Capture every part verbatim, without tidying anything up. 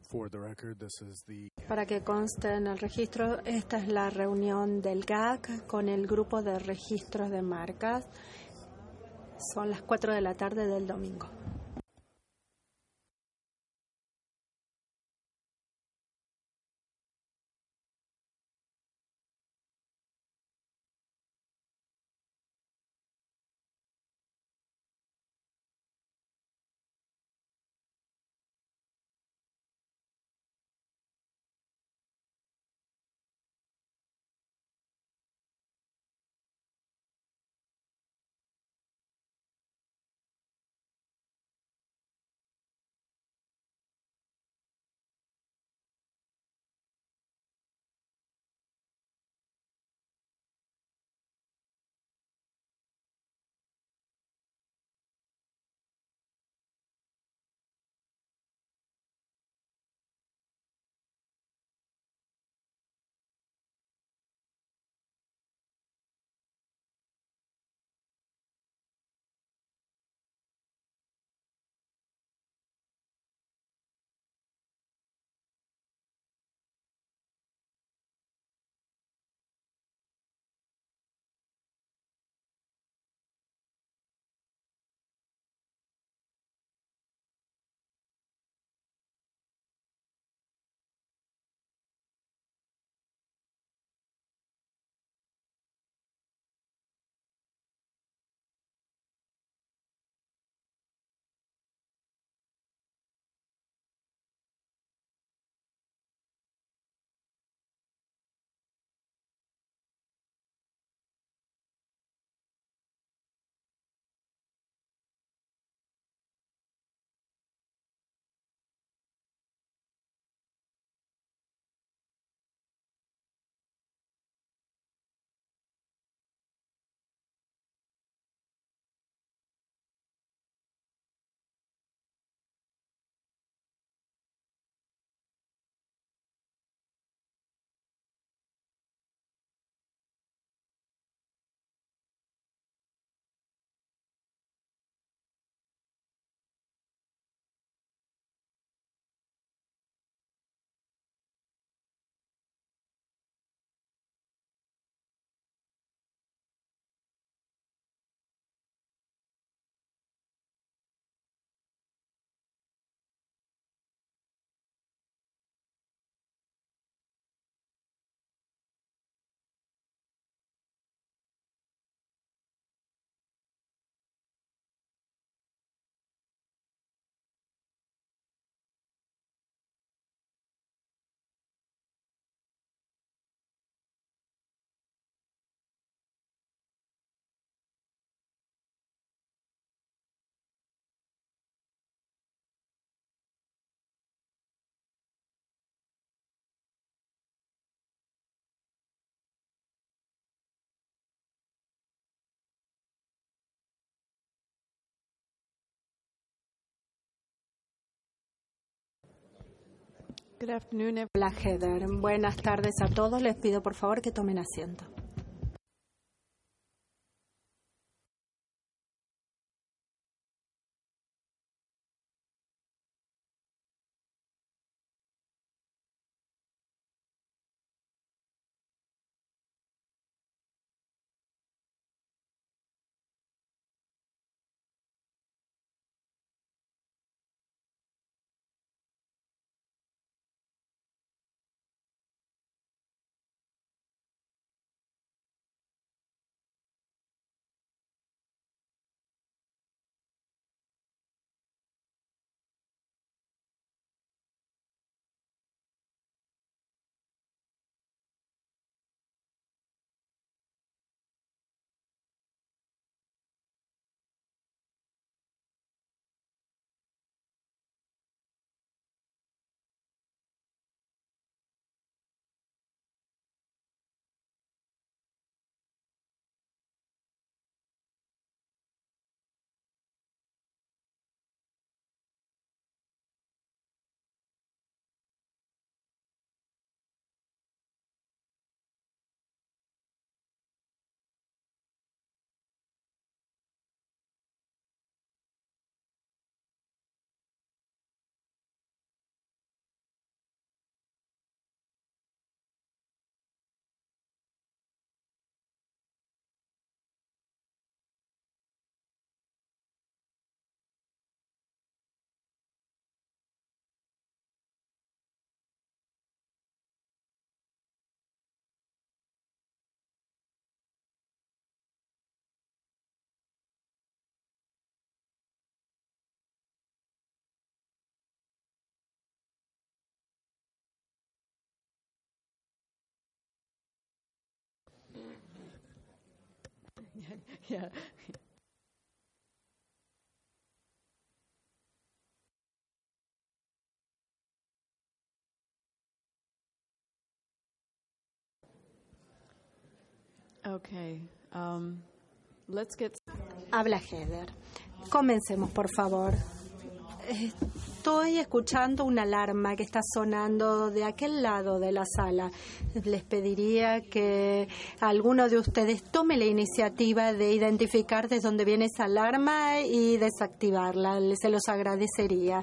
For the record, this is the... Para que conste en el registro, esta es la reunión del G A C con el grupo de registros de marcas. Son las cuatro de la tarde del domingo. Good afternoon. La Heather. Buenas tardes a todos. Les pido por favor que tomen asiento. Yeah. Okay. Um, let's get. Habla Heather. Comencemos, por favor. Estoy escuchando una alarma que está sonando de aquel lado de la sala. Les pediría que alguno de ustedes tome la iniciativa de identificar de dónde viene esa alarma y desactivarla. Se los agradecería.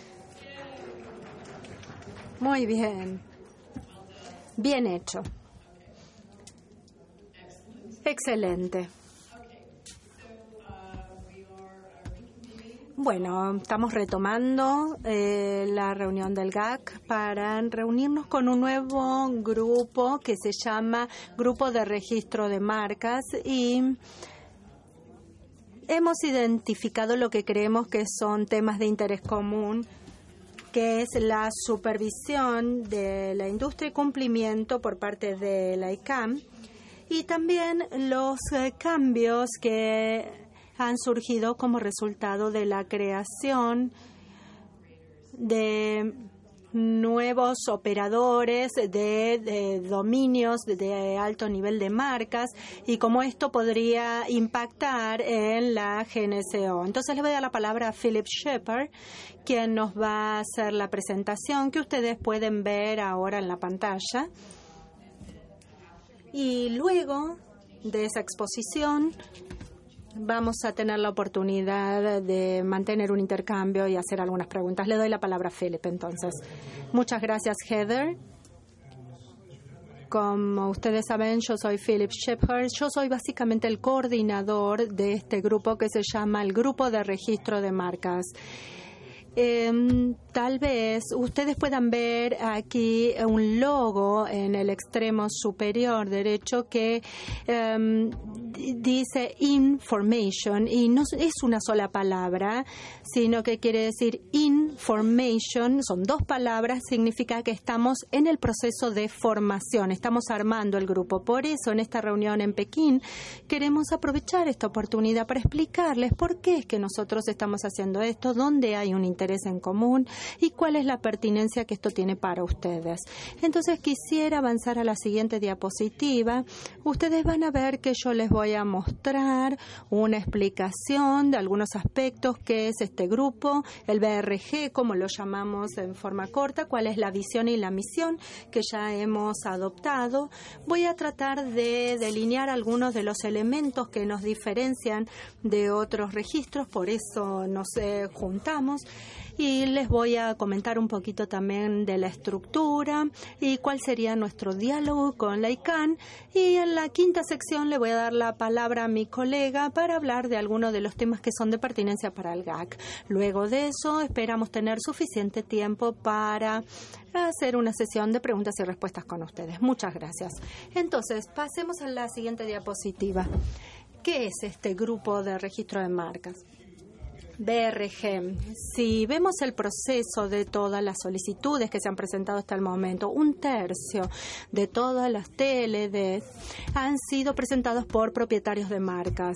Muy bien. Bien hecho. Excelente. Bueno, estamos retomando eh, la reunión del G A C para reunirnos con un nuevo grupo que se llama Grupo de Registro de Marcas y hemos identificado lo que creemos que son temas de interés común, que es la supervisión de la industria y cumplimiento por parte de la I C A M y también los eh, cambios que han surgido como resultado de la creación de nuevos operadores de, de dominios de, de alto nivel de marcas y cómo esto podría impactar en la G N C O. Entonces le voy a dar la palabra a Philip Shepard, quien nos va a hacer la presentación que ustedes pueden ver ahora en la pantalla. Y luego de esa exposición vamos a tener la oportunidad de mantener un intercambio y hacer algunas preguntas. Le doy la palabra a Philip, entonces. Muchas gracias, Heather. Como ustedes saben, yo soy Philip Shepard. Yo soy básicamente el coordinador de este grupo que se llama el Grupo de Registro de Marcas. Eh, tal vez ustedes puedan ver aquí un logo en el extremo superior derecho que um, dice information y no es una sola palabra, sino que quiere decir information, son dos palabras, significa que estamos en el proceso de formación, estamos armando el grupo. Por eso en esta reunión en Pekín queremos aprovechar esta oportunidad para explicarles por qué es que nosotros estamos haciendo esto, dónde hay un interés en común y cuál es la pertinencia que esto tiene para ustedes. Entonces quisiera avanzar a la siguiente diapositiva. Ustedes van a ver que yo les voy a mostrar una explicación de algunos aspectos que es este grupo, el B R G, como lo llamamos en forma corta, cuál es la visión y la misión que ya hemos adoptado. Voy a tratar de delinear algunos de los elementos que nos diferencian de otros registros, por eso nos eh, juntamos. Y les voy a comentar un poquito también de la estructura y cuál sería nuestro diálogo con la I C A N. Y en la quinta sección le voy a dar la palabra a mi colega para hablar de algunos de los temas que son de pertinencia para el G A C. Luego de eso esperamos tener suficiente tiempo para hacer una sesión de preguntas y respuestas con ustedes. Muchas gracias. Entonces, pasemos a la siguiente diapositiva. ¿Qué es este grupo de registro de marcas? B R G. Si vemos el proceso de todas las solicitudes que se han presentado hasta el momento, un tercio de todas las T L D han sido presentados por propietarios de marcas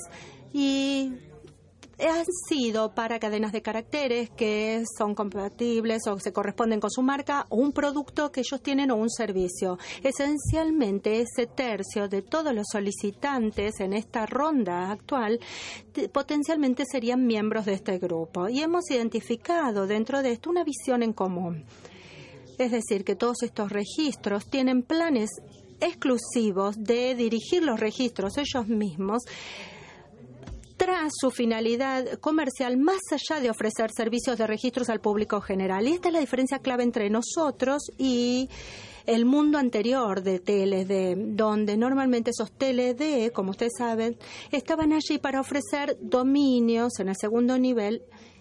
y han sido para cadenas de caracteres que son compatibles o se corresponden con su marca o un producto que ellos tienen o un servicio. Esencialmente, ese tercio de todos los solicitantes en esta ronda actual potencialmente serían miembros de este grupo. Y hemos identificado dentro de esto una visión en común. Es decir, que todos estos registros tienen planes exclusivos de dirigir los registros ellos mismos tras su finalidad comercial, más allá de ofrecer servicios de registros al público general. Y esta es la diferencia clave entre nosotros y el mundo anterior de T L D, donde normalmente esos T L D, como ustedes saben, estaban allí para ofrecer dominios en el segundo nivel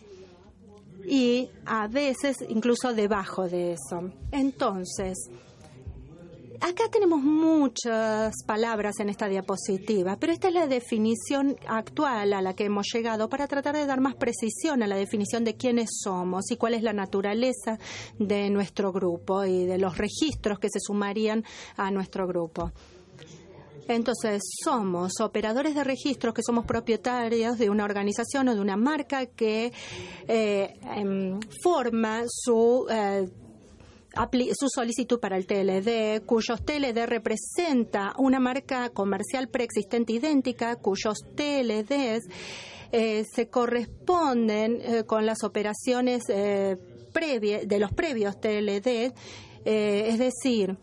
y a veces incluso debajo de eso. Entonces, acá tenemos muchas palabras en esta diapositiva, pero esta es la definición actual a la que hemos llegado para tratar de dar más precisión a la definición de quiénes somos y cuál es la naturaleza de nuestro grupo y de los registros que se sumarían a nuestro grupo. Entonces, somos operadores de registros que somos propietarios de una organización o de una marca que eh, eh, forma su, eh, su solicitud para el T L D, cuyos T L D representa una marca comercial preexistente idéntica, cuyos T L Ds eh, se corresponden eh, con las operaciones eh, previas de los previos T L D, eh, es decir,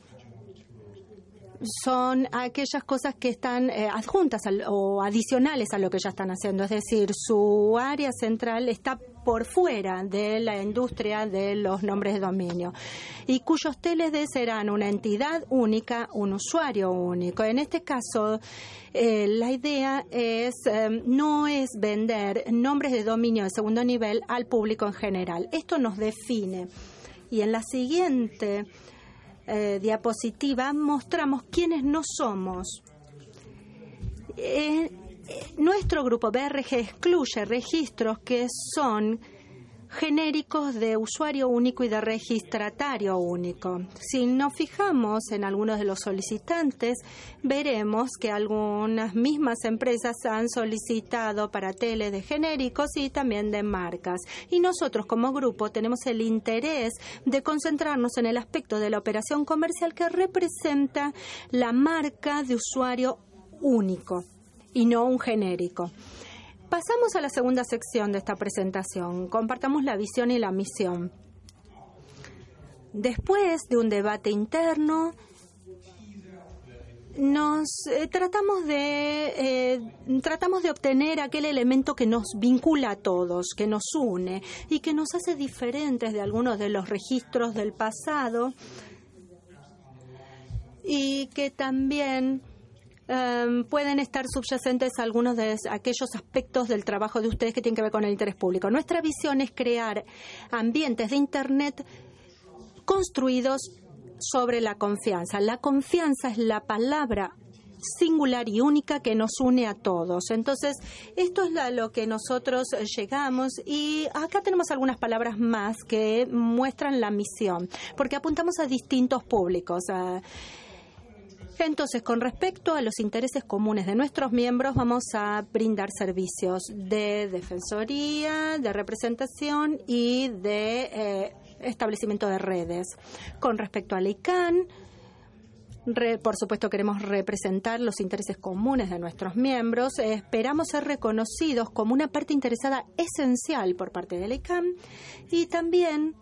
son aquellas cosas que están eh, adjuntas al, o adicionales a lo que ya están haciendo. Es decir, su área central está por fuera de la industria de los nombres de dominio y cuyos T L D serán una entidad única, un usuario único. En este caso, eh, la idea es eh, no es vender nombres de dominio de segundo nivel al público en general. Esto nos define. Y en la siguiente Eh, diapositiva mostramos quiénes no somos. Eh, eh, nuestro grupo B R G excluye registros que son genéricos de usuario único y de registratario único. Si nos fijamos en algunos de los solicitantes, veremos que algunas mismas empresas han solicitado para T L D genéricos y también de marcas. Y nosotros como grupo tenemos el interés de concentrarnos en el aspecto de la operación comercial que representa la marca de usuario único y no un genérico. Pasamos a la segunda sección de esta presentación. Compartamos la visión y la misión. Después de un debate interno, nos eh, tratamos de eh, tratamos de obtener aquel elemento que nos vincula a todos, que nos une y que nos hace diferentes de algunos de los registros del pasado y que también Um, pueden estar subyacentes a algunos de aquellos aspectos del trabajo de ustedes que tienen que ver con el interés público. Nuestra visión es crear ambientes de Internet construidos sobre la confianza. La confianza es la palabra singular y única que nos une a todos. Entonces, esto es a lo que nosotros llegamos y acá tenemos algunas palabras más que muestran la misión, porque apuntamos a distintos públicos. A, Entonces, con respecto a los intereses comunes de nuestros miembros, vamos a brindar servicios de defensoría, de representación y de eh, establecimiento de redes. Con respecto al I C A N, re, por supuesto queremos representar los intereses comunes de nuestros miembros. Eh, esperamos ser reconocidos como una parte interesada esencial por parte del I C A N y también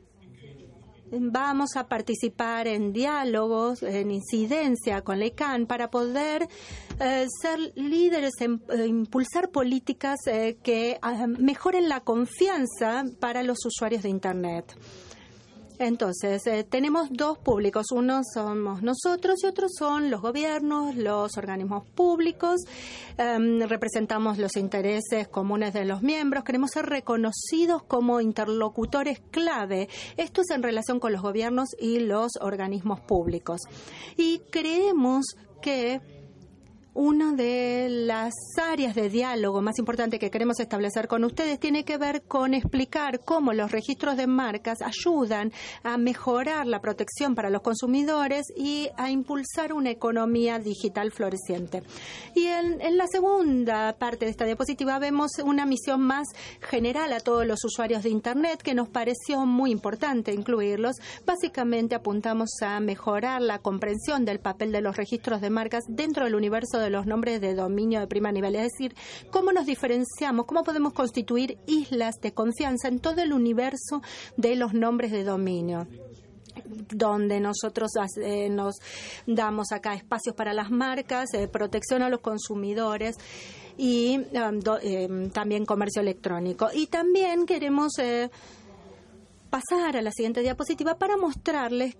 vamos a participar en diálogos, en incidencia con la I C A N para poder eh, ser líderes, en, eh, impulsar políticas eh, que eh, mejoren la confianza para los usuarios de Internet. Entonces, eh, tenemos dos públicos. Uno somos nosotros y otros son los gobiernos, los organismos públicos. Um, representamos los intereses comunes de los miembros. Queremos ser reconocidos como interlocutores clave. Esto es en relación con los gobiernos y los organismos públicos. Y creemos que una de las áreas de diálogo más importantes que queremos establecer con ustedes tiene que ver con explicar cómo los registros de marcas ayudan a mejorar la protección para los consumidores y a impulsar una economía digital floreciente. Y en, en la segunda parte de esta diapositiva vemos una misión más general a todos los usuarios de Internet que nos pareció muy importante incluirlos. Básicamente apuntamos a mejorar la comprensión del papel de los registros de marcas dentro del universo de de los nombres de dominio de primer nivel, es decir, cómo nos diferenciamos, cómo podemos constituir islas de confianza en todo el universo de los nombres de dominio, donde nosotros eh, nos damos acá espacios para las marcas, eh, protección a los consumidores y um, do, eh, también comercio electrónico. Y también queremos eh, pasar a la siguiente diapositiva para mostrarles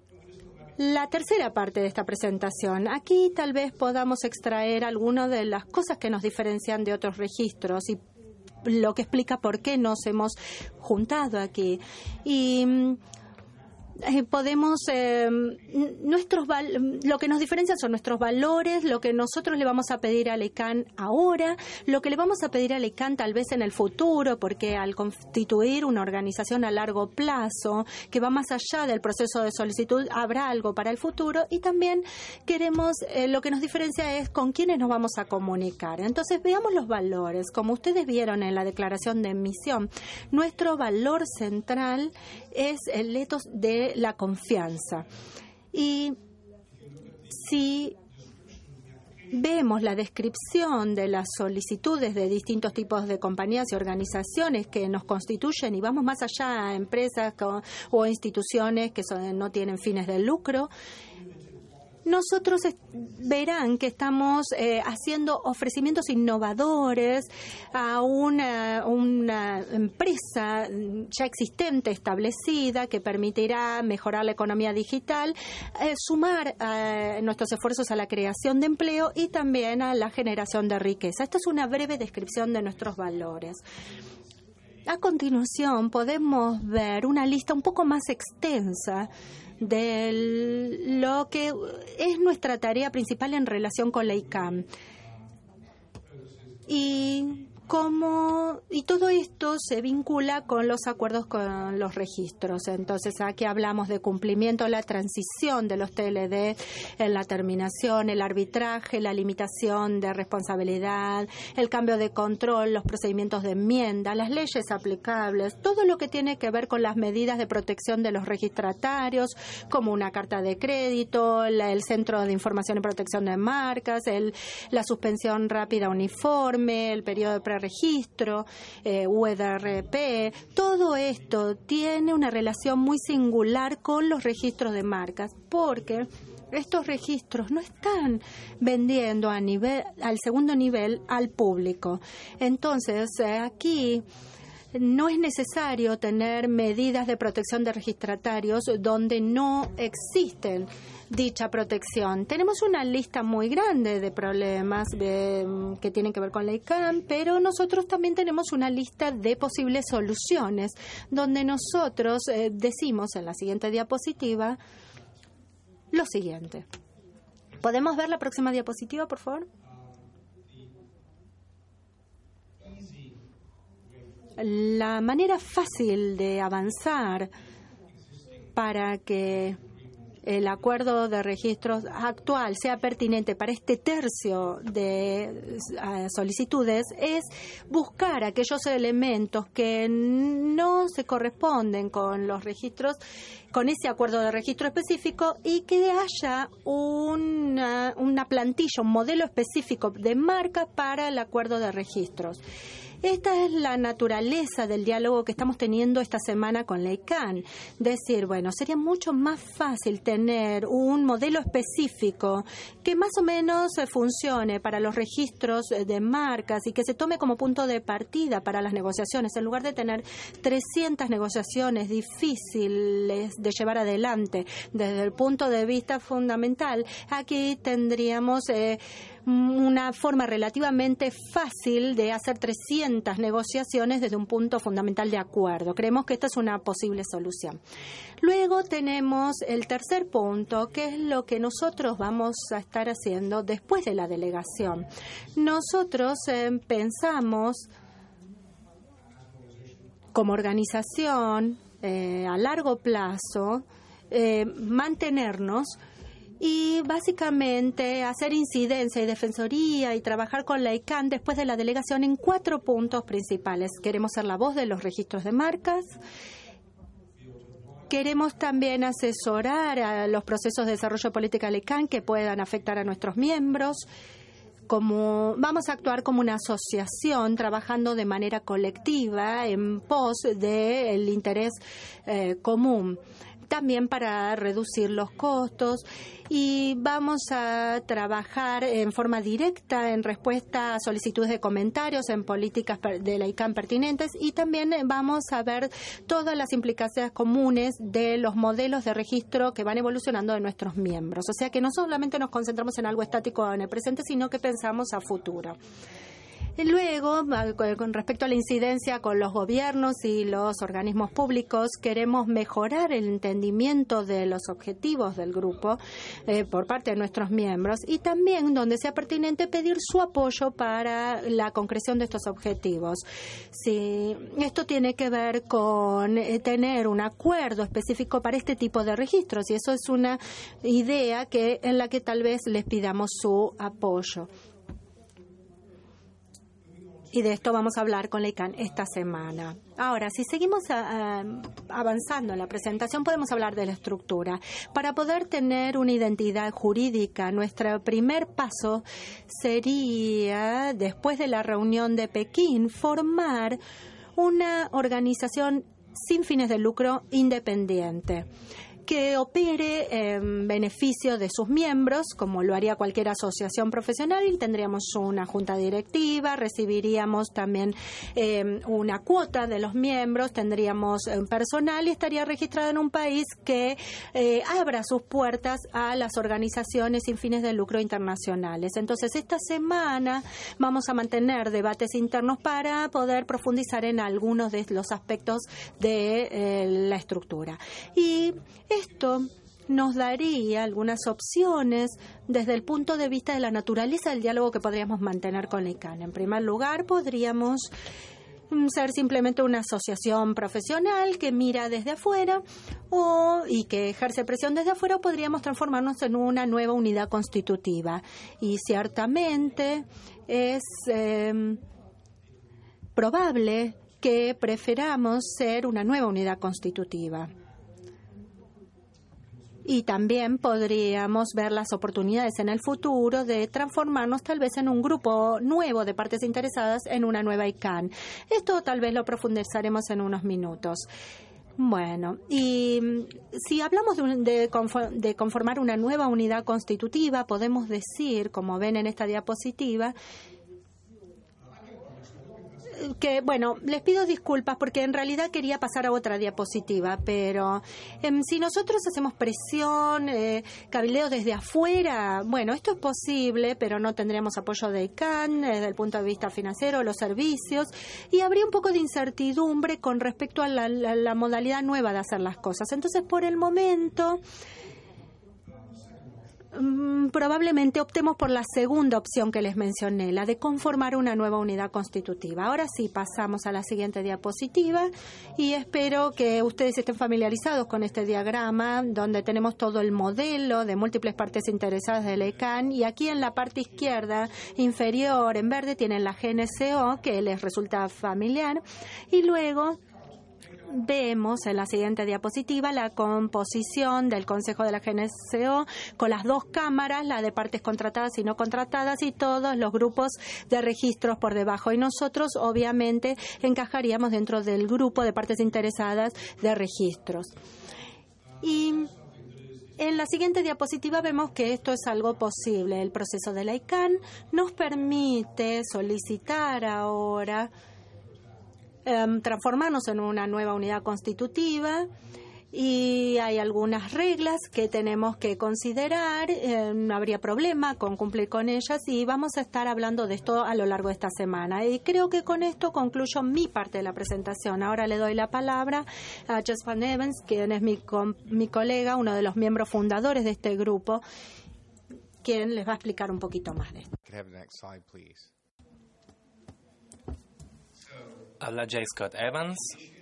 la tercera parte de esta presentación. Aquí tal vez podamos extraer algunas de las cosas que nos diferencian de otros registros y lo que explica por qué nos hemos juntado aquí. Y eh, podemos, eh, nuestros lo que nos diferencia son nuestros valores, lo que nosotros le vamos a pedir a la I C A N ahora, lo que le vamos a pedir a la I C A N tal vez en el futuro, porque al constituir una organización a largo plazo que va más allá del proceso de solicitud, habrá algo para el futuro, y también queremos, eh, lo que nos diferencia es con quiénes nos vamos a comunicar. Entonces veamos los valores. Como ustedes vieron en la declaración de misión, nuestro valor central es el ethos de la confianza. Y si vemos la descripción de las solicitudes de distintos tipos de compañías y organizaciones que nos constituyen, y vamos más allá a empresas o instituciones que son, no tienen fines de lucro, nosotros verán que estamos eh, haciendo ofrecimientos innovadores a una, una empresa ya existente, establecida, que permitirá mejorar la economía digital, eh, sumar eh, nuestros esfuerzos a la creación de empleo y también a la generación de riqueza. Esta es una breve descripción de nuestros valores. A continuación podemos ver una lista un poco más extensa de lo que es nuestra tarea principal en relación con la I C A N. Y cómo, y todo esto se vincula con los acuerdos con los registros. Entonces, aquí hablamos de cumplimiento, la transición de los T L D en la terminación, el arbitraje, la limitación de responsabilidad, el cambio de control, los procedimientos de enmienda, las leyes aplicables, todo lo que tiene que ver con las medidas de protección de los registratarios, como una carta de crédito, la, el Centro de Información y Protección de Marcas, el, la suspensión rápida uniforme, el periodo de pre registro, eh, U E D R P, todo esto tiene una relación muy singular con los registros de marcas, porque estos registros no están vendiendo a nivel, al segundo nivel al público. Entonces, eh, aquí no es necesario tener medidas de protección de registratarios donde no existen dicha protección. Tenemos una lista muy grande de problemas de, que tienen que ver con la I C A N, pero nosotros también tenemos una lista de posibles soluciones, donde nosotros eh, decimos en la siguiente diapositiva lo siguiente. ¿Podemos ver la próxima diapositiva, por favor? La manera fácil de avanzar para que el acuerdo de registros actual sea pertinente para este tercio de uh, solicitudes es buscar aquellos elementos que no se corresponden con los registros, con ese acuerdo de registro específico, y que haya una, una plantilla, un modelo específico de marca para el acuerdo de registros. Esta es la naturaleza del diálogo que estamos teniendo esta semana con la I C A N. Decir, bueno, sería mucho más fácil tener un modelo específico que más o menos funcione para los registros de marcas y que se tome como punto de partida para las negociaciones, en lugar de tener trescientas negociaciones difíciles de llevar adelante desde el punto de vista fundamental. Aquí tendríamos eh, una forma relativamente fácil de hacer trescientas negociaciones desde un punto fundamental de acuerdo. Creemos que esta es una posible solución. Luego tenemos el tercer punto, que es lo que nosotros vamos a estar haciendo después de la delegación. Nosotros eh, pensamos como organización eh, a largo plazo eh, mantenernos y básicamente hacer incidencia y defensoría y trabajar con la I C A N después de la delegación en cuatro puntos principales. Queremos ser la voz de los registros de marcas. Queremos también asesorar a los procesos de desarrollo de política de la I C A N que puedan afectar a nuestros miembros. Como, vamos a actuar como una asociación trabajando de manera colectiva en pos del interés eh, común. También para reducir los costos, y vamos a trabajar en forma directa en respuesta a solicitudes de comentarios en políticas de la I C A N pertinentes, y también vamos a ver todas las implicaciones comunes de los modelos de registro que van evolucionando de nuestros miembros. O sea que no solamente nos concentramos en algo estático en el presente, sino que pensamos a futuro. Luego, con respecto a la incidencia con los gobiernos y los organismos públicos, queremos mejorar el entendimiento de los objetivos del grupo eh, por parte de nuestros miembros y también, donde sea pertinente, pedir su apoyo para la concreción de estos objetivos. Sí, esto tiene que ver con eh, tener un acuerdo específico para este tipo de registros y eso es una idea que en la que tal vez les pidamos su apoyo. Y de esto vamos a hablar con la I C A N esta semana. Ahora, si seguimos a, a, avanzando en la presentación, podemos hablar de la estructura. Para poder tener una identidad jurídica, nuestro primer paso sería, después de la reunión de Pekín, formar una organización sin fines de lucro independiente, que opere en beneficio de sus miembros, como lo haría cualquier asociación profesional, y tendríamos una junta directiva, recibiríamos también eh, una cuota de los miembros, tendríamos eh, personal y estaría registrada en un país que eh, abra sus puertas a las organizaciones sin fines de lucro internacionales. Entonces, esta semana vamos a mantener debates internos para poder profundizar en algunos de los aspectos de eh, la estructura. Y esto nos daría algunas opciones desde el punto de vista de la naturaleza del diálogo que podríamos mantener con la I C A N. En primer lugar, podríamos ser simplemente una asociación profesional que mira desde afuera o, y que ejerce presión desde afuera, o podríamos transformarnos en una nueva unidad constitutiva. Y ciertamente es eh, probable que prefiramos ser una nueva unidad constitutiva. Y también podríamos ver las oportunidades en el futuro de transformarnos tal vez en un grupo nuevo de partes interesadas en una nueva I C A N. Esto tal vez lo profundizaremos en unos minutos. Bueno, y si hablamos de, un, de, conform, de conformar una nueva unidad constitutiva, podemos decir, como ven en esta diapositiva, que, bueno, les pido disculpas porque en realidad quería pasar a otra diapositiva, pero eh, si nosotros hacemos presión, eh, cabildeo desde afuera, bueno, esto es posible, pero no tendríamos apoyo de I C A N desde el punto de vista financiero, los servicios, y habría un poco de incertidumbre con respecto a la, la, la modalidad nueva de hacer las cosas. Entonces, por el momento, probablemente optemos por la segunda opción que les mencioné, la de conformar una nueva unidad constitutiva. Ahora sí, pasamos a la siguiente diapositiva y espero que ustedes estén familiarizados con este diagrama donde tenemos todo el modelo de múltiples partes interesadas de la I C A N, y aquí en la parte izquierda inferior en verde tienen la G N C O, que les resulta familiar, y luego vemos en la siguiente diapositiva la composición del Consejo de la G N C O con las dos cámaras, la de partes contratadas y no contratadas, y todos los grupos de registros por debajo. Y nosotros, obviamente, encajaríamos dentro del grupo de partes interesadas de registros. Y en la siguiente diapositiva vemos que esto es algo posible. El proceso de la I C A N nos permite solicitar ahora Um, transformarnos en una nueva unidad constitutiva, y hay algunas reglas que tenemos que considerar. Eh, no habría problema con cumplir con ellas, y vamos a estar hablando de esto a lo largo de esta semana. Y creo que con esto concluyo mi parte de la presentación. Ahora le doy la palabra a Jess Van Evans, quien es mi, com mi colega, uno de los miembros fundadores de este grupo, quien les va a explicar un poquito más de esto. Habla J. Scott Evans.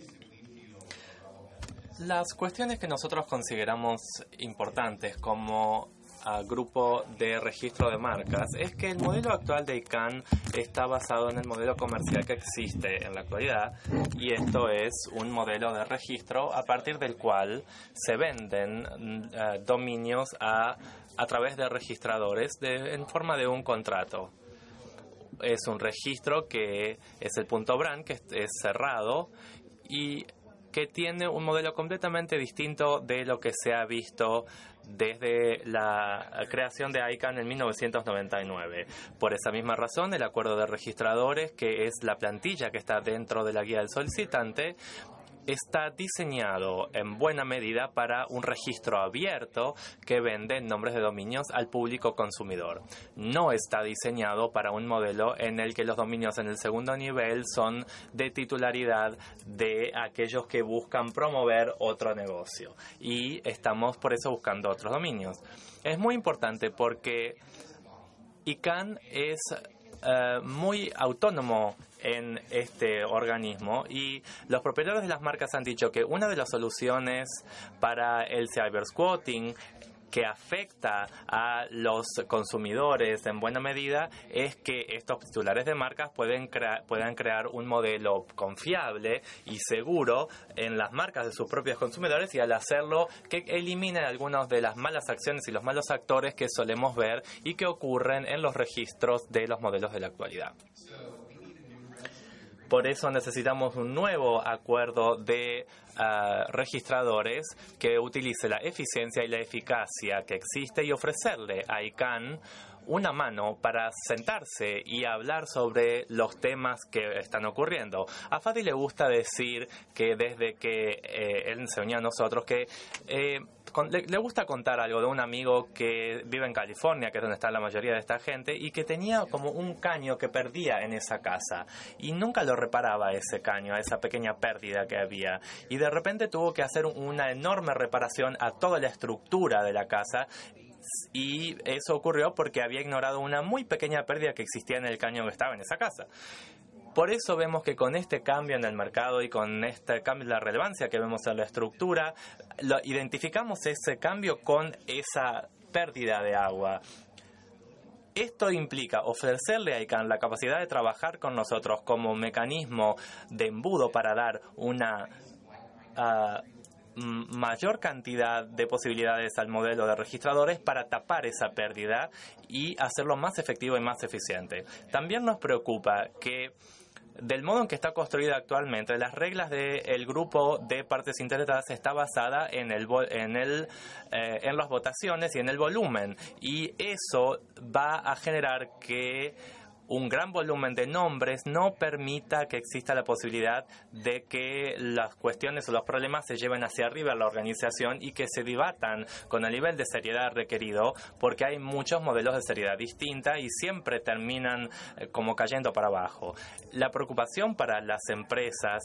Las cuestiones que nosotros consideramos importantes como uh, grupo de registro de marcas es que el modelo actual de I C A N está basado en el modelo comercial que existe en la actualidad, y esto es un modelo de registro a partir del cual se venden uh, dominios a, a través de registradores de, en forma de un contrato. Es un registro que es el punto .brand, que es cerrado y que tiene un modelo completamente distinto de lo que se ha visto desde la creación de I C A N en mil novecientos noventa y nueve. Por esa misma razón, el acuerdo de registradores, que es la plantilla que está dentro de la guía del solicitante, está diseñado en buena medida para un registro abierto que vende nombres de dominios al público consumidor. No está diseñado para un modelo en el que los dominios en el segundo nivel son de titularidad de aquellos que buscan promover otro negocio. Y estamos por eso buscando otros dominios. Es muy importante porque I C A N es uh, muy autónomo en este organismo y los propietarios de las marcas han dicho que una de las soluciones para el cybersquatting que afecta a los consumidores en buena medida es que estos titulares de marcas pueden crea- puedan crear un modelo confiable y seguro en las marcas de sus propios consumidores y al hacerlo que elimine algunas de las malas acciones y los malos actores que solemos ver y que ocurren en los registros de los modelos de la actualidad. Por eso necesitamos un nuevo acuerdo de uh, registradores que utilice la eficiencia y la eficacia que existe y ofrecerle a I C A N una mano para sentarse y hablar sobre los temas que están ocurriendo. A Fadi le gusta decir que desde que eh, él se unió a nosotros, que eh, con, le, le gusta contar algo de un amigo que vive en California, que es donde está la mayoría de esta gente, y que tenía como un caño que perdía en esa casa y nunca lo reparaba ese caño, a esa pequeña pérdida que había. Y de repente tuvo que hacer una enorme reparación a toda la estructura de la casa. Y eso ocurrió porque había ignorado una muy pequeña pérdida que existía en el caño que estaba en esa casa. Por eso vemos que con este cambio en el mercado y con este cambio en la relevancia que vemos en la estructura, lo, identificamos ese cambio con esa pérdida de agua. Esto implica ofrecerle a I C A N la capacidad de trabajar con nosotros como mecanismo de embudo para dar una Uh, mayor cantidad de posibilidades al modelo de registradores para tapar esa pérdida y hacerlo más efectivo y más eficiente. También nos preocupa que del modo en que está construida actualmente, las reglas del grupo de partes interesadas está basada en el en el eh, en las votaciones y en el volumen, y eso va a generar que un gran volumen de nombres no permita que exista la posibilidad de que las cuestiones o los problemas se lleven hacia arriba a la organización y que se debatan con el nivel de seriedad requerido, porque hay muchos modelos de seriedad distinta y siempre terminan eh, como cayendo para abajo. La preocupación para las empresas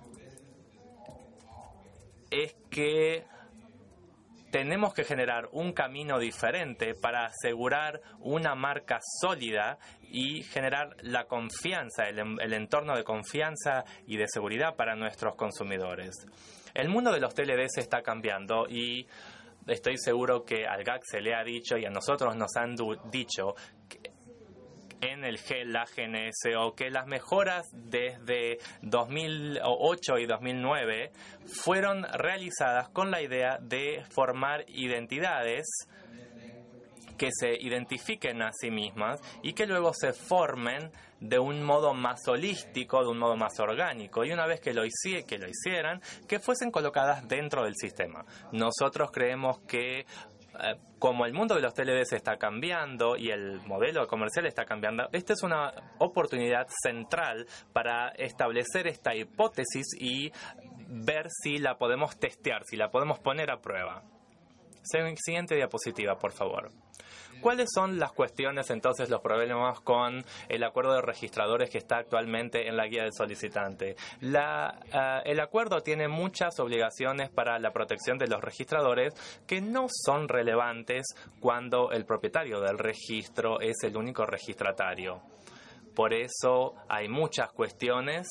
es que tenemos que generar un camino diferente para asegurar una marca sólida y generar la confianza, el, el entorno de confianza y de seguridad para nuestros consumidores. El mundo de los T L Ds está cambiando y estoy seguro que al G A C se le ha dicho y a nosotros nos han dicho que en el G, la G N S O, que las mejoras desde dos mil ocho y dos mil nueve fueron realizadas con la idea de formar identidades que se identifiquen a sí mismas y que luego se formen de un modo más holístico, de un modo más orgánico, y una vez que lo, hici- que lo hicieran, que fuesen colocadas dentro del sistema. Nosotros creemos que como el mundo de los T L Ds está cambiando y el modelo comercial está cambiando, esta es una oportunidad central para establecer esta hipótesis y ver si la podemos testear, si la podemos poner a prueba. Siguiente diapositiva, por favor. ¿Cuáles son las cuestiones, entonces, los problemas con el acuerdo de registradores que está actualmente en la guía del solicitante? La, uh, el acuerdo tiene muchas obligaciones para la protección de los registradores que no son relevantes cuando el propietario del registro es el único registratario. Por eso hay muchas cuestiones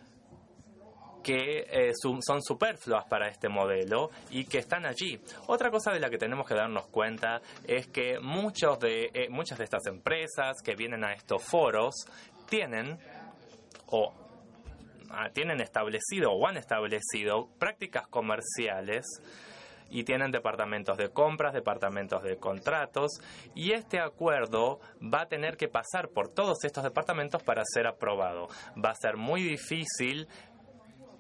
que eh, son superfluas para este modelo y que están allí. Otra cosa de la que tenemos que darnos cuenta es que muchos de, eh, muchas de estas empresas que vienen a estos foros tienen o ah, tienen establecido o han establecido prácticas comerciales y tienen departamentos de compras, departamentos de contratos, y este acuerdo va a tener que pasar por todos estos departamentos para ser aprobado. Va a ser muy difícil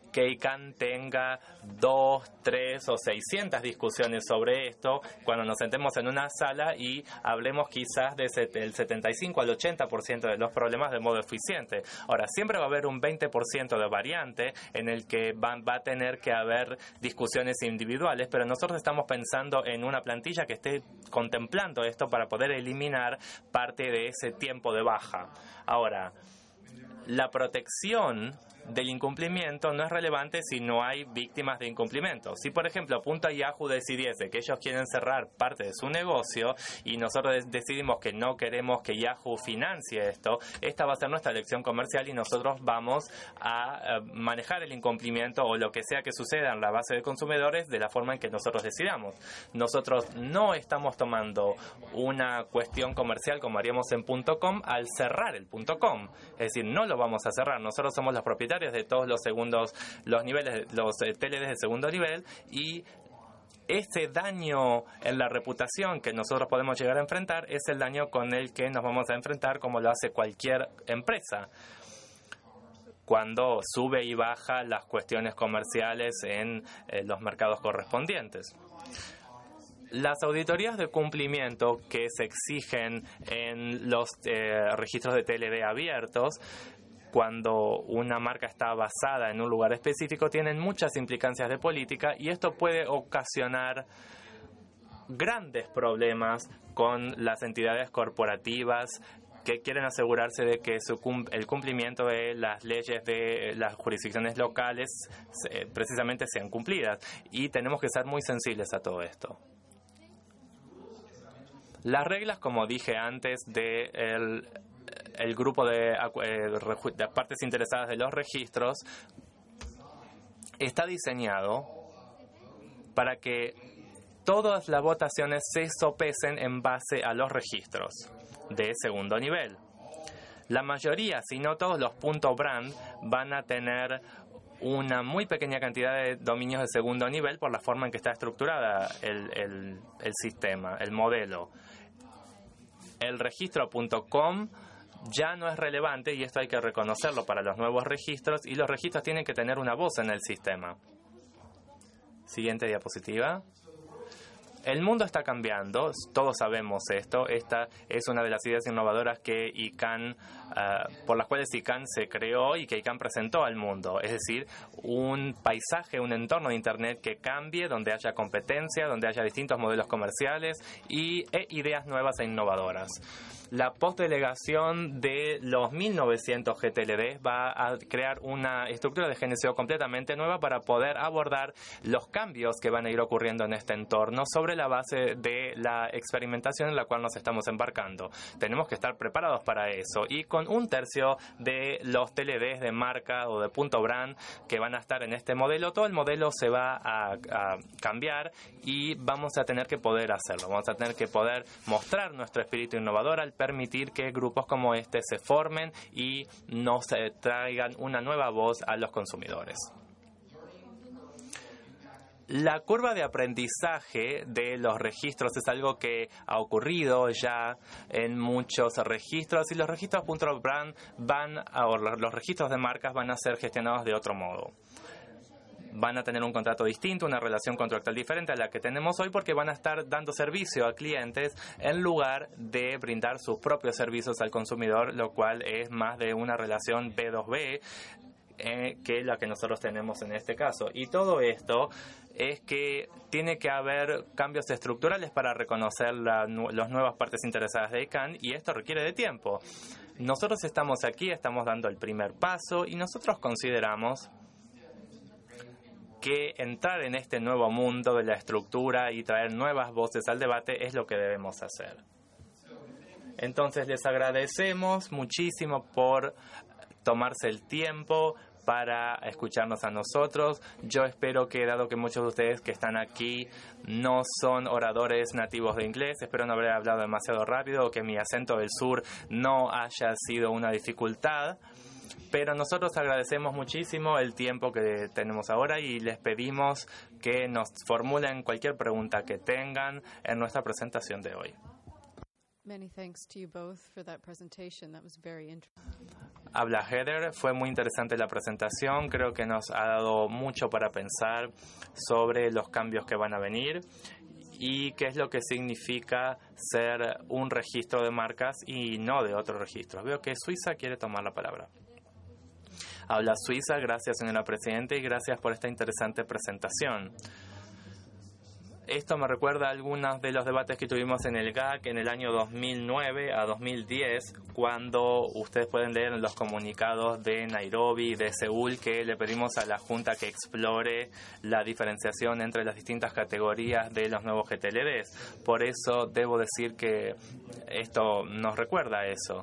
que I C A N tenga dos, tres o seiscientas discusiones sobre esto cuando nos sentemos en una sala y hablemos quizás del setenta y cinco al ochenta por ciento de los problemas de modo eficiente. Ahora, siempre va a haber un veinte por ciento de variante en el que va, va a tener que haber discusiones individuales, pero nosotros estamos pensando en una plantilla que esté contemplando esto para poder eliminar parte de ese tiempo de baja. Ahora, la protección del incumplimiento no es relevante si no hay víctimas de incumplimiento. Si, por ejemplo, Punta Yahoo decidiese que ellos quieren cerrar parte de su negocio y nosotros decidimos que no queremos que Yahoo financie esto, esta va a ser nuestra elección comercial y nosotros vamos a uh, manejar el incumplimiento o lo que sea que suceda en la base de consumidores de la forma en que nosotros decidamos. Nosotros no estamos tomando una cuestión comercial como haríamos en .com al cerrar el .com. Es decir, no lo vamos a cerrar. Nosotros somos los propietarios de todos los segundos, los niveles, los eh, T L Ds de segundo nivel, y ese daño en la reputación que nosotros podemos llegar a enfrentar es el daño con el que nos vamos a enfrentar como lo hace cualquier empresa cuando sube y baja las cuestiones comerciales en eh, los mercados correspondientes. Las auditorías de cumplimiento que se exigen en los eh, registros de T L D abiertos cuando una marca está basada en un lugar específico, tienen muchas implicancias de política y esto puede ocasionar grandes problemas con las entidades corporativas que quieren asegurarse de que su cum el cumplimiento de las leyes de las jurisdicciones locales eh, precisamente sean cumplidas. Y tenemos que ser muy sensibles a todo esto. Las reglas, como dije antes, de el el grupo de, eh, de partes interesadas de los registros está diseñado para que todas las votaciones se sopesen en base a los registros de segundo nivel. La mayoría, si no todos los puntos brand, van a tener una muy pequeña cantidad de dominios de segundo nivel por la forma en que está estructurada el, el, el sistema, el modelo. El registro punto com ya no es relevante y esto hay que reconocerlo para los nuevos registros y los registros tienen que tener una voz en el sistema. Siguiente diapositiva. El mundo está cambiando, todos sabemos esto. Esta es una de las ideas innovadoras que I C A N, uh, por las cuales I C A N se creó y que I C A N presentó al mundo. Es decir, un paisaje, un entorno de Internet que cambie, donde haya competencia, donde haya distintos modelos comerciales y e ideas nuevas e innovadoras. La postdelegación de los mil novecientos G T L D va a crear una estructura de G N C O completamente nueva para poder abordar los cambios que van a ir ocurriendo en este entorno sobre la base de la experimentación en la cual nos estamos embarcando. Tenemos que estar preparados para eso y con un tercio de los T L Ds de marca o de punto brand que van a estar en este modelo, todo el modelo se va a, a cambiar y vamos a tener que poder hacerlo. Vamos a tener que poder mostrar nuestro espíritu innovador al permitir que grupos como este se formen y nos eh, traigan una nueva voz a los consumidores. La curva de aprendizaje de los registros es algo que ha ocurrido ya en muchos registros y los registros .brand van, o los registros de marcas van a ser gestionados de otro modo. Van a tener un contrato distinto, una relación contractual diferente a la que tenemos hoy porque van a estar dando servicio a clientes en lugar de brindar sus propios servicios al consumidor, lo cual es más de una relación B dos B eh, que la que nosotros tenemos en este caso. Y todo esto es que tiene que haber cambios estructurales para reconocer la, las nuevas partes interesadas de I C A N y esto requiere de tiempo. Nosotros estamos aquí, estamos dando el primer paso y nosotros consideramos que entrar en este nuevo mundo de la estructura y traer nuevas voces al debate es lo que debemos hacer. Entonces les agradecemos muchísimo por tomarse el tiempo para escucharnos a nosotros. Yo espero que, dado que muchos de ustedes que están aquí no son oradores nativos de inglés, espero no haber hablado demasiado rápido o que mi acento del sur no haya sido una dificultad. Pero nosotros agradecemos muchísimo el tiempo que tenemos ahora y les pedimos que nos formulen cualquier pregunta que tengan en nuestra presentación de hoy. Many thanks to you both for that presentation. That was very interesting. Habla Heather, fue muy interesante la presentación, creo que nos ha dado mucho para pensar sobre los cambios que van a venir y qué es lo que significa ser un registro de marcas y no de otros registros. Veo que Suiza quiere tomar la palabra. Habla Suiza, gracias señora Presidenta y gracias por esta interesante presentación. Esto me recuerda a algunos de los debates que tuvimos en el G A C en el año dos mil nueve a dos mil diez, cuando ustedes pueden leer en los comunicados de Nairobi y de Seúl que le pedimos a la Junta que explore la diferenciación entre las distintas categorías de los nuevos G T L Ds. Por eso debo decir que esto nos recuerda a eso.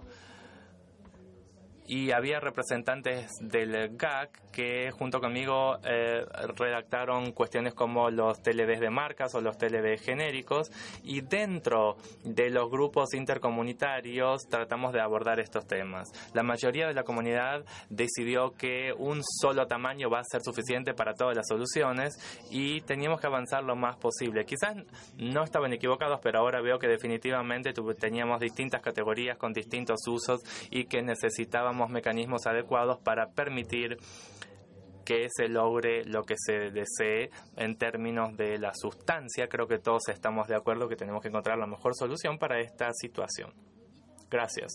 Y había representantes del G A C que junto conmigo eh, redactaron cuestiones como los T L Ds de marcas o los T L Ds genéricos, y dentro de los grupos intercomunitarios tratamos de abordar estos temas. La mayoría de la comunidad decidió que un solo tamaño va a ser suficiente para todas las soluciones y teníamos que avanzar lo más posible. Quizás no estaban equivocados, pero ahora veo que definitivamente teníamos distintas categorías con distintos usos y que necesitábamos mecanismos adecuados para permitir que se logre lo que se desee en términos de la sustancia. Creo que todos estamos de acuerdo que tenemos que encontrar la mejor solución para esta situación. Gracias.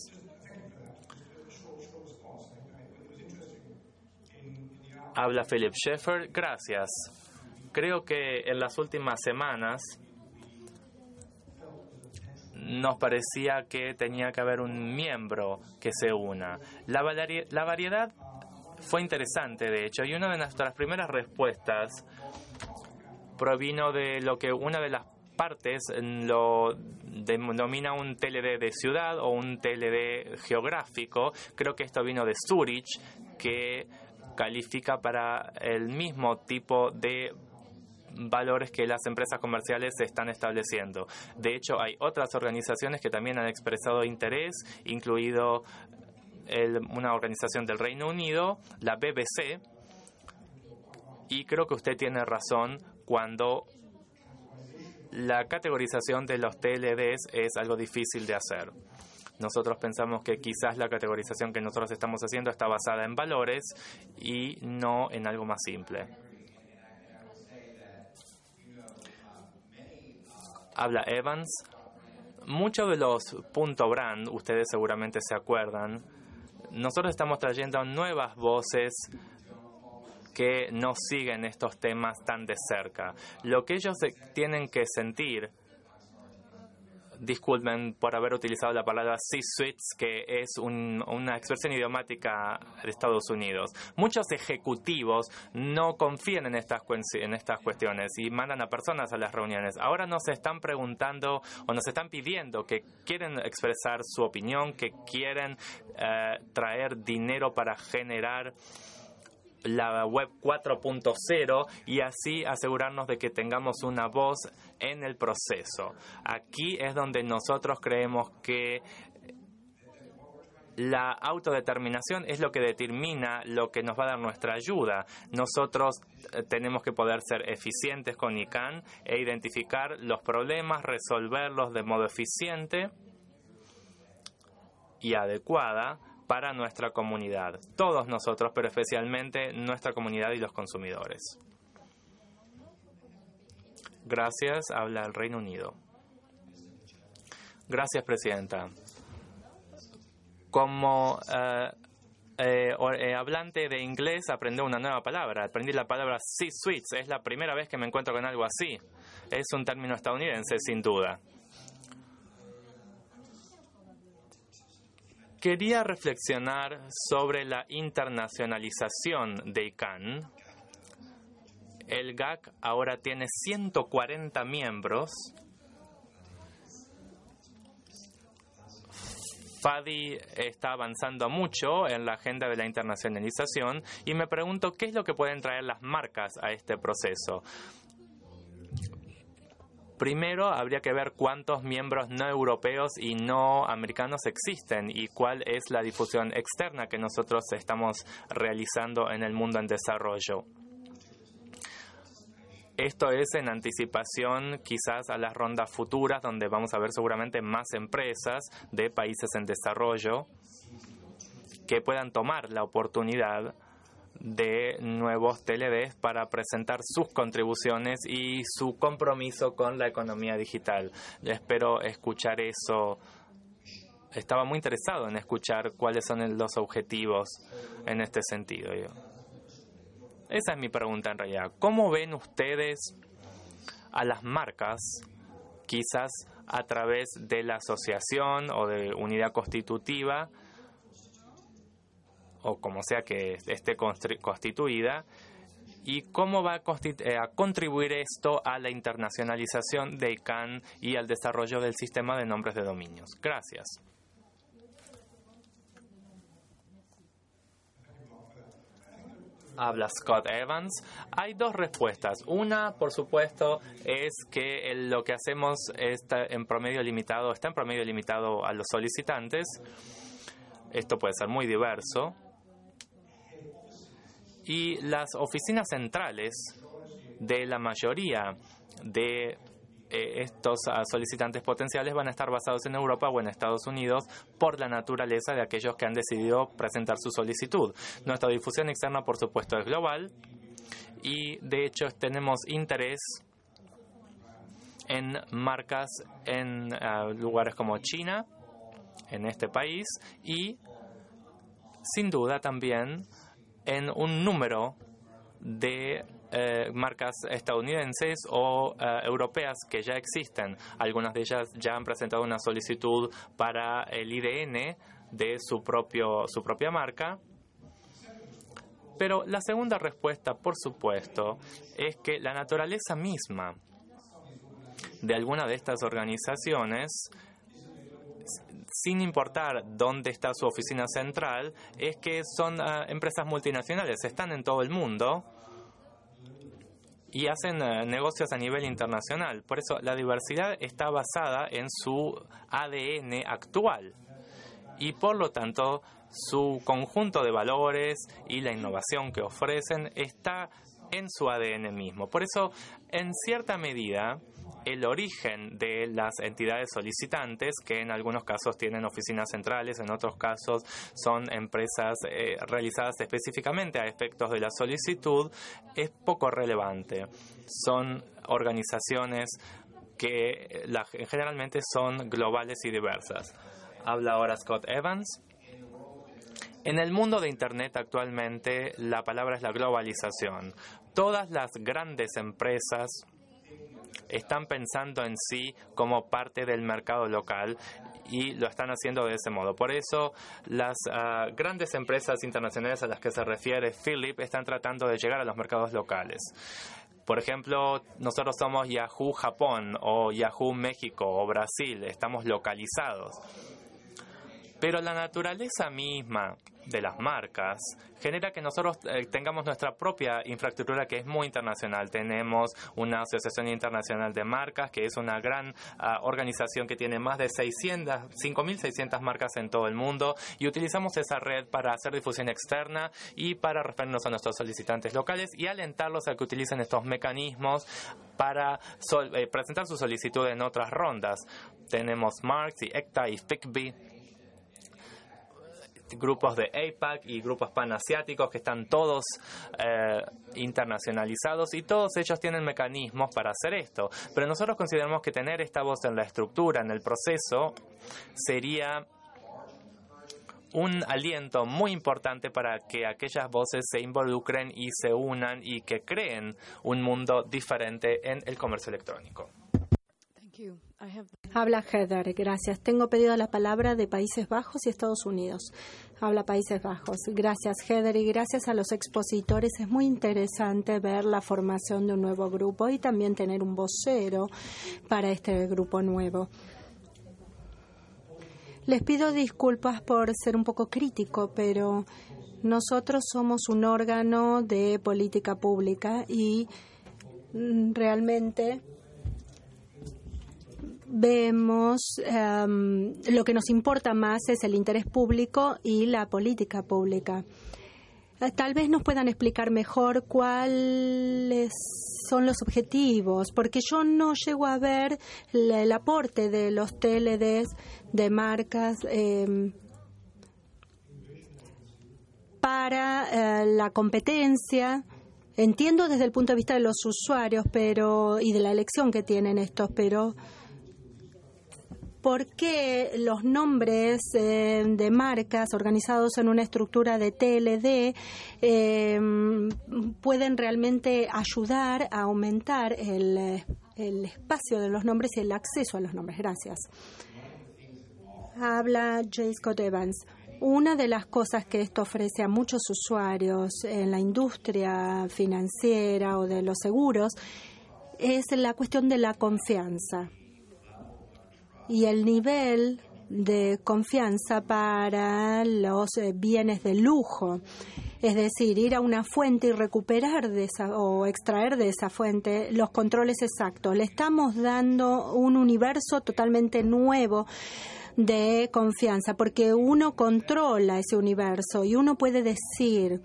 Habla Philip Sheffer. Gracias. Creo que en las últimas semanas nos parecía que tenía que haber un miembro que se una. La, vari la variedad fue interesante, de hecho, y una de nuestras primeras respuestas provino de lo que una de las partes lo denomina un T L D de ciudad o un T L D geográfico. Creo que esto vino de Zurich, que califica para el mismo tipo de valores que las empresas comerciales se están estableciendo. De hecho, hay otras organizaciones que también han expresado interés, incluido el, una organización del Reino Unido, la B B C, y creo que usted tiene razón cuando la categorización de los T L Ds es algo difícil de hacer. Nosotros pensamos que quizás la categorización que nosotros estamos haciendo está basada en valores y no en algo más simple. Habla Evans. Muchos de los punto brand, ustedes seguramente se acuerdan, nosotros estamos trayendo nuevas voces que no siguen estos temas tan de cerca. Lo que ellos tienen que sentir, disculpen por haber utilizado la palabra C-suites, que es un, una expresión idiomática de Estados Unidos. Muchos ejecutivos no confían en estas, en estas cuestiones y mandan a personas a las reuniones. Ahora nos están preguntando o nos están pidiendo que quieren expresar su opinión, que quieren eh, traer dinero para generar la web cuatro punto cero y así asegurarnos de que tengamos una voz en el proceso. Aquí es donde nosotros creemos que la autodeterminación es lo que determina lo que nos va a dar nuestra ayuda. Nosotros tenemos que poder ser eficientes con I C A N e identificar los problemas, resolverlos de modo eficiente y adecuada para nuestra comunidad. Todos nosotros, pero especialmente nuestra comunidad y los consumidores. Gracias. Habla el Reino Unido. Gracias, Presidenta. Como eh, eh, eh, hablante de inglés, aprendí una nueva palabra. Aprendí la palabra C-suites. Es la primera vez que me encuentro con algo así. Es un término estadounidense, sin duda. Quería reflexionar sobre la internacionalización de I C A N. El G A C ahora tiene ciento cuarenta miembros. FADI está avanzando mucho en la agenda de la internacionalización y me pregunto qué es lo que pueden traer las marcas a este proceso. Primero, habría que ver cuántos miembros no europeos y no americanos existen y cuál es la difusión externa que nosotros estamos realizando en el mundo en desarrollo. Esto es en anticipación quizás a las rondas futuras, donde vamos a ver seguramente más empresas de países en desarrollo que puedan tomar la oportunidad de nuevos T L Ds para presentar sus contribuciones y su compromiso con la economía digital. Espero escuchar eso. Estaba muy interesado en escuchar cuáles son los objetivos en este sentido. Yo. Esa es mi pregunta en realidad. ¿Cómo ven ustedes a las marcas, quizás a través de la asociación o de unidad constitutiva, o como sea que esté constituida, y cómo va a, eh, a contribuir esto a la internacionalización de I C A N y al desarrollo del sistema de nombres de dominios? Gracias. Habla Scott Evans. Hay dos respuestas. Una, por supuesto, es que el, lo que hacemos está en promedio limitado, está en promedio limitado a los solicitantes. Esto puede ser muy diverso. Y las oficinas centrales de la mayoría de eh, estos uh, solicitantes potenciales van a estar basados en Europa o en Estados Unidos por la naturaleza de aquellos que han decidido presentar su solicitud. Nuestra difusión externa, por supuesto, es global y, de hecho, tenemos interés en marcas en uh, lugares como China, en este país, y, sin duda, también en un número de eh, marcas estadounidenses o eh, europeas que ya existen. Algunas de ellas ya han presentado una solicitud para el I D N de su, propio, su propia marca. Pero la segunda respuesta, por supuesto, es que la naturaleza misma de alguna de estas organizaciones, sin importar dónde está su oficina central, es que son uh, empresas multinacionales, están en todo el mundo y hacen uh, negocios a nivel internacional. Por eso la diversidad está basada en su A D N actual y, por lo tanto, su conjunto de valores y la innovación que ofrecen está en su A D N mismo. Por eso, en cierta medida, el origen de las entidades solicitantes, que en algunos casos tienen oficinas centrales, en otros casos son empresas eh, realizadas específicamente a efectos de la solicitud, es poco relevante. Son organizaciones que la, generalmente son globales y diversas. Habla ahora Scott Evans. En el mundo de Internet actualmente la palabra es la globalización. Todas las grandes empresas están pensando en sí como parte del mercado local y lo están haciendo de ese modo. Por eso, las uh, grandes empresas internacionales a las que se refiere Philip están tratando de llegar a los mercados locales. Por ejemplo, nosotros somos Yahoo Japón o Yahoo México o Brasil, estamos localizados. Pero la naturaleza misma de las marcas genera que nosotros eh, tengamos nuestra propia infraestructura que es muy internacional. Tenemos una Asociación Internacional de Marcas, que es una gran uh, organización que tiene más de seiscientas, cinco mil seiscientas marcas en todo el mundo, y utilizamos esa red para hacer difusión externa y para referirnos a nuestros solicitantes locales y alentarlos a que utilicen estos mecanismos para sol, eh, presentar su solicitud en otras rondas. Tenemos Marks y E C T A y F I C B I, grupos de A PAC y grupos panasiáticos que están todos eh, internacionalizados y todos ellos tienen mecanismos para hacer esto. Pero nosotros consideramos que tener esta voz en la estructura, en el proceso, sería un aliento muy importante para que aquellas voces se involucren y se unan y que creen un mundo diferente en el comercio electrónico. Habla Heather, gracias. Tengo pedido la palabra de Países Bajos y Estados Unidos. Habla Países Bajos. Gracias, Heather, y gracias a los expositores. Es muy interesante ver la formación de un nuevo grupo y también tener un vocero para este grupo nuevo. Les pido disculpas por ser un poco crítico, pero nosotros somos un órgano de política pública y realmente vemos um, lo que nos importa más es el interés público y la política pública. Uh, tal vez nos puedan explicar mejor cuáles son los objetivos, porque yo no llego a ver el, el aporte de los T L Ds de marcas. Eh, para eh, la competencia. Entiendo desde el punto de vista de los usuarios pero y de la elección que tienen estos, pero ¿por qué los nombres eh, de marcas organizados en una estructura de T L D eh, pueden realmente ayudar a aumentar el, el espacio de los nombres y el acceso a los nombres? Gracias. Habla J. Scott Evans. Una de las cosas que esto ofrece a muchos usuarios en la industria financiera o de los seguros es la cuestión de la confianza y el nivel de confianza para los bienes de lujo. Es decir, ir a una fuente y recuperar de esa, o extraer de esa fuente los controles exactos. Le estamos dando un universo totalmente nuevo de confianza, porque uno controla ese universo y uno puede decir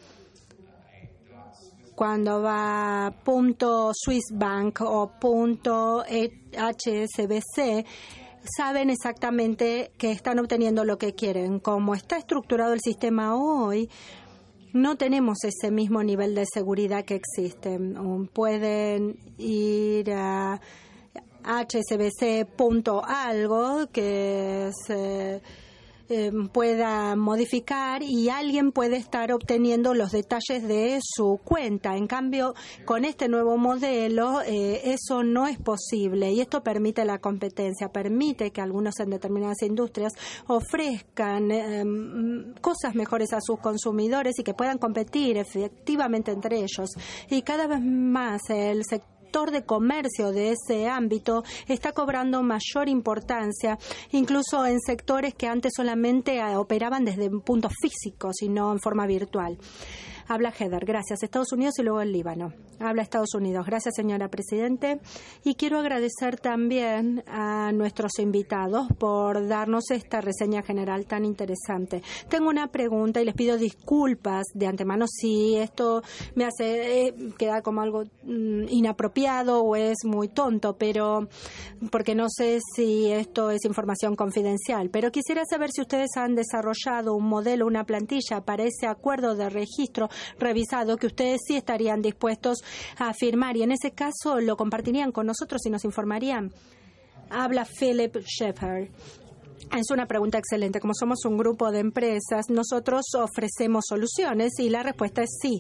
cuando va punto Swissbank o punto H S B C, saben exactamente que están obteniendo lo que quieren. Como está estructurado el sistema hoy, no tenemos ese mismo nivel de seguridad que existe. Pueden ir a H S B C punto algo que se eh, pueda modificar y alguien puede estar obteniendo los detalles de su cuenta. En cambio, con este nuevo modelo eh, eso no es posible y esto permite la competencia, permite que algunos en determinadas industrias ofrezcan eh, cosas mejores a sus consumidores y que puedan competir efectivamente entre ellos. Y cada vez más el sector de comercio de ese ámbito está cobrando mayor importancia, incluso en sectores que antes solamente operaban desde puntos físicos y no en forma virtual. Habla Heather. Gracias. Estados Unidos y luego el Líbano. Habla Estados Unidos. Gracias, señora Presidente. Y quiero agradecer también a nuestros invitados por darnos esta reseña general tan interesante. Tengo una pregunta y les pido disculpas de antemano si esto me hace eh, quedar como algo mm, inapropiado o es muy tonto, pero porque no sé si esto es información confidencial. Pero quisiera saber si ustedes han desarrollado un modelo, una plantilla para ese acuerdo de registro revisado que ustedes sí estarían dispuestos a firmar y en ese caso lo compartirían con nosotros y nos informarían. Habla Philip Shepherd. Es una pregunta excelente. Como somos un grupo de empresas, nosotros ofrecemos soluciones y la respuesta es sí.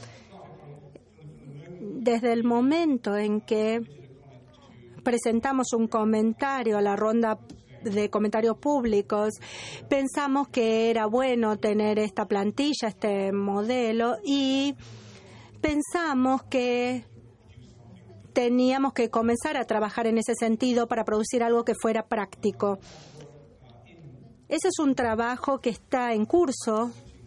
Desde el momento en que presentamos un comentario a la ronda de comentarios públicos, pensamos que era bueno tener esta plantilla, este modelo, y pensamos que teníamos que comenzar a trabajar en ese sentido para producir algo que fuera práctico. Ese es un trabajo que está en curso.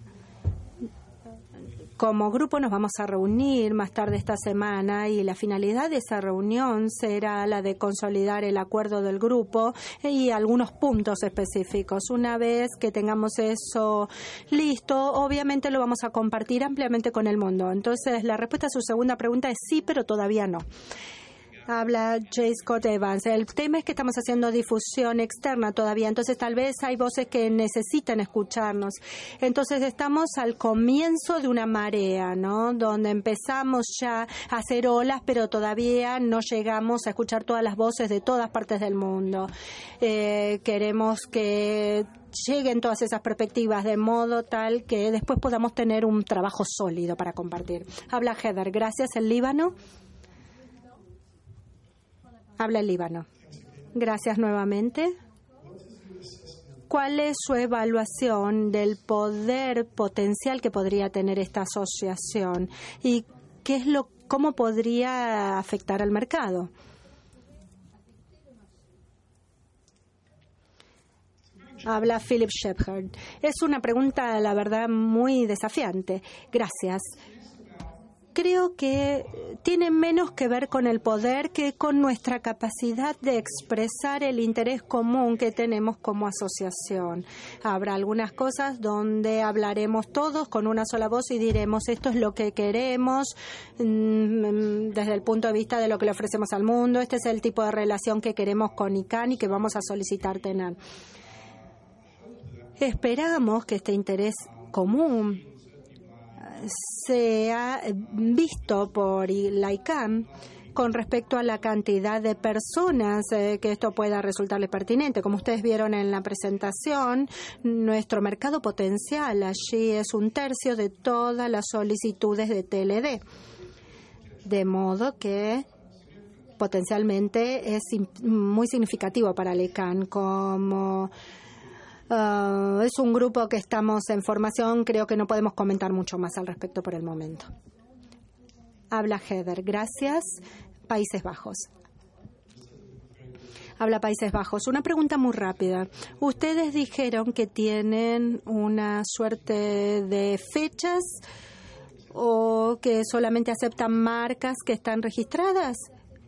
Como grupo nos vamos a reunir más tarde esta semana y la finalidad de esa reunión será la de consolidar el acuerdo del grupo y algunos puntos específicos. Una vez que tengamos eso listo, obviamente lo vamos a compartir ampliamente con el mundo. Entonces, la respuesta a su segunda pregunta es sí, pero todavía no. Habla J. Scott Evans. El tema es que estamos haciendo difusión externa todavía, entonces tal vez hay voces que necesitan escucharnos. Entonces estamos al comienzo de una marea, ¿no? Donde empezamos ya a hacer olas, pero todavía no llegamos a escuchar todas las voces de todas partes del mundo. Eh, queremos que lleguen todas esas perspectivas de modo tal que después podamos tener un trabajo sólido para compartir. Habla Heather. Gracias. El Líbano. Habla el Líbano. Gracias nuevamente. ¿Cuál es su evaluación del poder potencial que podría tener esta asociación y qué es lo, cómo podría afectar al mercado? Habla Philip Shepherd. Es una pregunta, la verdad, muy desafiante. Gracias. Creo que tiene menos que ver con el poder que con nuestra capacidad de expresar el interés común que tenemos como asociación. Habrá algunas cosas donde hablaremos todos con una sola voz y diremos esto es lo que queremos mmm, desde el punto de vista de lo que le ofrecemos al mundo. Este es el tipo de relación que queremos con I C A N y que vamos a solicitar tener. Esperamos que este interés común sea visto por la I C A N con respecto a la cantidad de personas eh, que esto pueda resultarle pertinente. Como ustedes vieron en la presentación, nuestro mercado potencial allí es un tercio de todas las solicitudes de T L D. De modo que potencialmente es muy significativo para la I C A N. Como uh, es un grupo que estamos en formación, creo que no podemos comentar mucho más al respecto por el momento. Habla Heather. Gracias. Países Bajos. Habla Países Bajos. Una pregunta muy rápida. Ustedes dijeron que tienen una suerte de fechas o que solamente aceptan marcas que están registradas.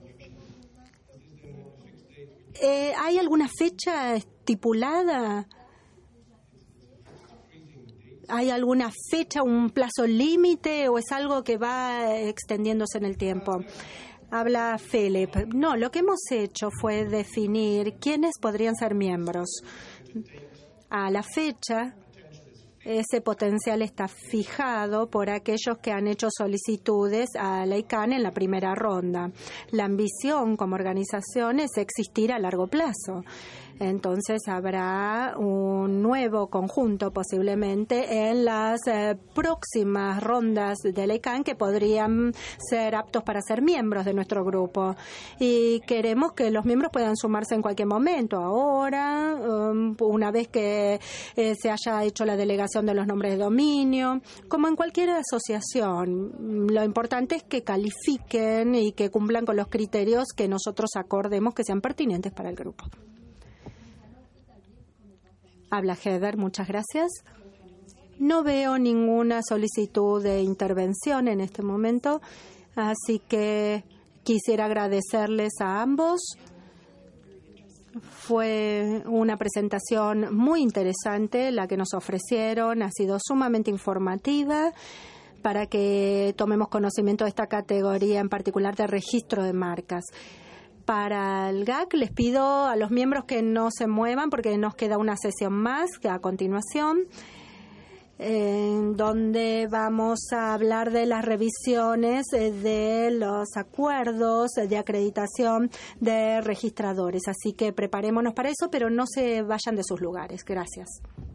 Eh, ¿Hay alguna fecha estipulada? ¿Hay alguna fecha, un plazo límite o es algo que va extendiéndose en el tiempo? Habla Philip. No, lo que hemos hecho fue definir quiénes podrían ser miembros. A la fecha, ese potencial está fijado por aquellos que han hecho solicitudes a la I C A N en la primera ronda. La ambición como organización es existir a largo plazo. Entonces habrá un nuevo conjunto posiblemente en las eh, próximas rondas de la I C A N que podrían ser aptos para ser miembros de nuestro grupo. Y queremos que los miembros puedan sumarse en cualquier momento, ahora, um, una vez que eh, se haya hecho la delegación de los nombres de dominio, como en cualquier asociación. Lo importante es que califiquen y que cumplan con los criterios que nosotros acordemos que sean pertinentes para el grupo. Habla Heather, muchas gracias. No veo ninguna solicitud de intervención en este momento, así que quisiera agradecerles a ambos. Fue una presentación muy interesante la que nos ofrecieron, ha sido sumamente informativa para que tomemos conocimiento de esta categoría en particular de registro de marcas. Para el G A C les pido a los miembros que no se muevan porque nos queda una sesión más a continuación, en donde vamos a hablar de las revisiones de los acuerdos de acreditación de registradores. Así que preparémonos para eso, pero no se vayan de sus lugares. Gracias.